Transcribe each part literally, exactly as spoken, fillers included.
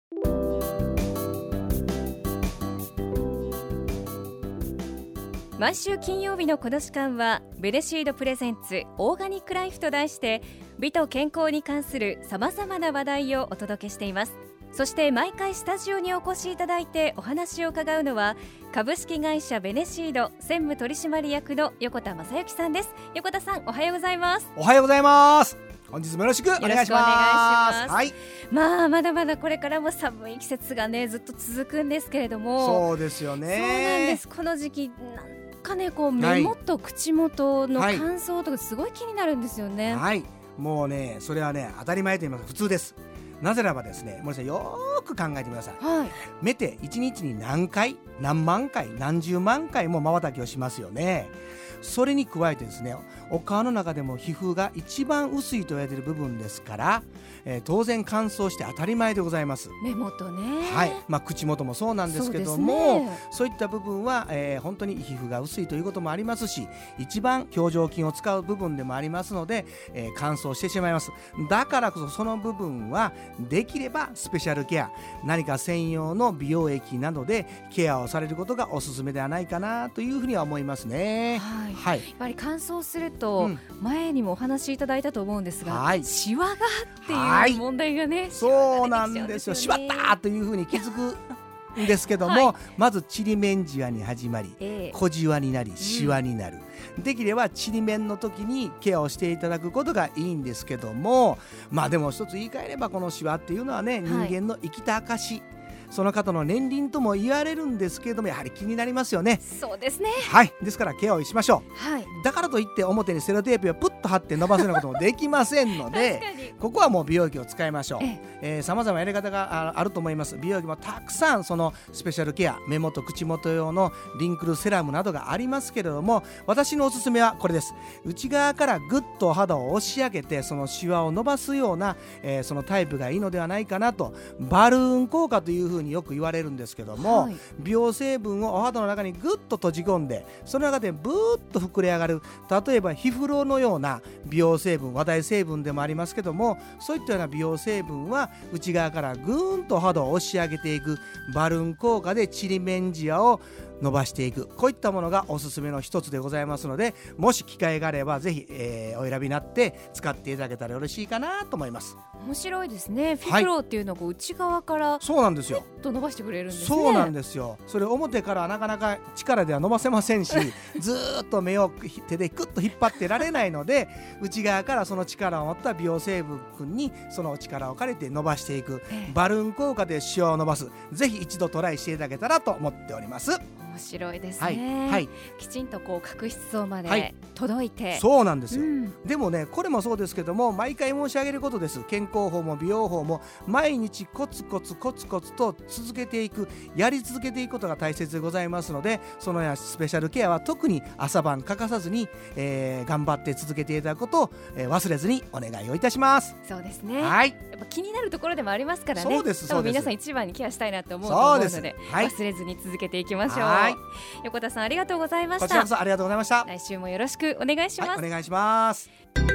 毎週金曜日のこの時間はベネシードプレゼンツオーガニックライフと題して美と健康に関するさまざまな話題をお届けしています。そして毎回スタジオにお越しいただいてお話を伺うのは株式会社ベネシード専務取締役の横田正幸さんです。横田さん、おはようございます。 おはようございます。本日もよろしくお願いします。 よろしくお願いします。 はい、 まあまだまだこれからも寒い季節がねずっと続くんですけれども。 そうですよね。 そうなんです。この時期なんかねこう目元、口元の乾燥とかすごい気になるんですよね。 はい、はい、もうねそれはね当たり前と言いますか普通です。なぜならばですね、もうですねよーく考えてください。はい、目っていちにちに何回何万回何十万回も瞬きをしますよね。それに加えてですね、お顔の中でも皮膚が一番薄いと言われている部分ですから、えー、当然乾燥して当たり前でございます。 目元ね、 はい、まあ、口元もそうなんですけども そうですね、そういった部分は、えー、本当に皮膚が薄いということもありますし、一番表情筋を使う部分でもありますので、えー、乾燥してしまいます。だからこそその部分はできればスペシャルケア、何か専用の美容液などでケアをされることがおすすめではないかなというふうには思いますね。 はいはい、 やっぱり乾燥すると、うん、前にもお話しいただいたと思うんですが、はい、シワがっていう問題がね、 そうなんですよ。シワったというふうに気づくんですけども、はい、まずちりめんじわに始まり、えー、小じわになりシワになる、うん、できればちりめんの時にケアをしていただくことがいいんですけども、まあでも一つ言い換えればこのシワっていうのはね、人間の生きた証、その方の年輪とも言われるんですけれども、やはり気になりますよね。 そうですね。 はい、ですからケアをしましょう。 はい、 だからといって表にセロテープをプッと貼って伸ばすようなこともできませんのでここはもう美容液を使いましょう。えー、様々なやり方が あ, あると思います。美容液もたくさんそのスペシャルケア、目元口元用のリンクルセラムなどがありますけれども、私のおすすめはこれです。内側からぐっと肌を押し上げてそのシワを伸ばすような、えー、そのタイプがいいのではないかなと。バルーン効果というふうによく言われるんですけども、はい、美容成分をお肌の中にぐっと閉じ込んで、その中でブーッと膨れ上がる、例えばヒフロのような美容成分、話題成分でもありますけども、そういったような美容成分は内側からぐーんと肌を押し上げていくバルーン効果でちりめんじわを伸ばしていく、こういったものがおすすめの一つでございますので、もし機会があればぜひ、えー、お選びになって使っていただけたらよろしいかなと思います。 面白いですね。フィフローっていうのをこう内側からそうなんですよ、 と伸ばしてくれるんですね。 そうなんですよ。それ表からなかなか力では伸ばせませんしずーっと目を手でクッと引っ張ってられないので内側からその力を持った美容成分にその力を借りて伸ばしていく、バルーン効果でシワを伸ばす、ぜひ一度トライしていただけたらと思っております。 面白いですね。 はいはい、 きちんとこう角質層まで届いて、はい、 そうなんですよ、うん、でもねこれもそうですけども、毎回申し上げることです。健康法も美容法も毎日コツコツコツコツと続けていく、やり続けていくことが大切でございますので、そのようなスペシャルケアは特に朝晩欠かさずに、えー、頑張って続けていただくことを、えー、忘れずにお願いをいたします。 そうですね、 はい、 やっぱ気になるところでもありますからね。 そうですそうです。 皆さん一番にケアしたいなと思うと思うので、はい、忘れずに続けていきましょう。はい、横田さんありがとうございました。 こちらこそありがとうございました。 来週もよろしくお願いします。 はい、お願いします。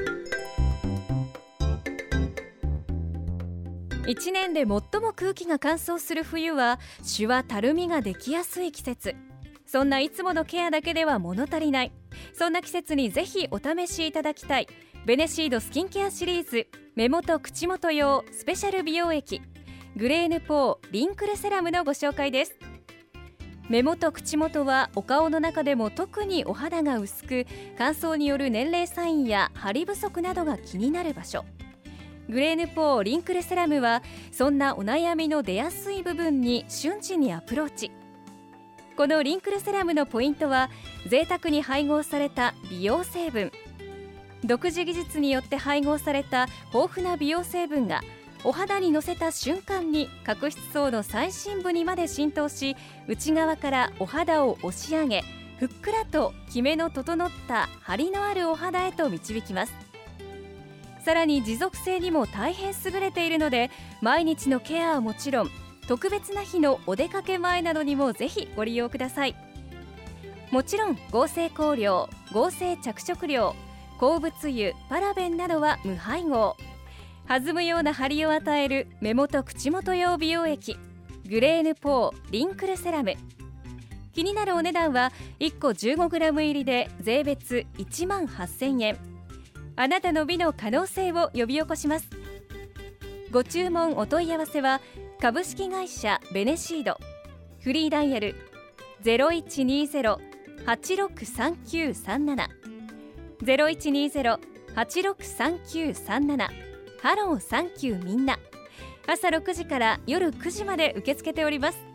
いちねんで最も空気が乾燥する冬はシワたるみができやすい季節。そんないつものケアだけでは物足りない、そんな季節にぜひお試しいただきたいベネシードスキンケアシリーズ目元口元用スペシャル美容液グレーヌポーリンクルセラムのご紹介です。目元口元はお顔の中でも特にお肌が薄く、乾燥による年齢サインや張り不足などが気になる場所。グレーヌポーリンクルセラムはそんなお悩みの出やすい部分に瞬時にアプローチ。このリンクルセラムのポイントは贅沢に配合された美容成分。独自技術によって配合された豊富な美容成分がお肌にのせた瞬間に角質層の最深部にまで浸透し、内側からお肌を押し上げ、ふっくらとキメの整った張りのあるお肌へと導きます。さらに持続性にも大変優れているので、毎日のケアはもちろん特別な日のお出かけ前などにもぜひご利用ください。もちろん合成香料、合成着色料、鉱物油、パラベンなどは無配合。 弾むような張りを与える目元口元用美容液グレーヌポーリンクルセラム。気になるお値段はいっこ じゅうごグラム 入りで税別いちまんはっせんえん。あなたの美の可能性を呼び起こします。ご注文お問い合わせは株式会社ベネシード、フリーダイヤル ゼロいちにゼロ はちろくさんきゅうさんなな ゼロいちにゼロ はちろくさんきゅうさんなな。ハローサンキューみんな。朝ろくじから夜くじまで受け付けております。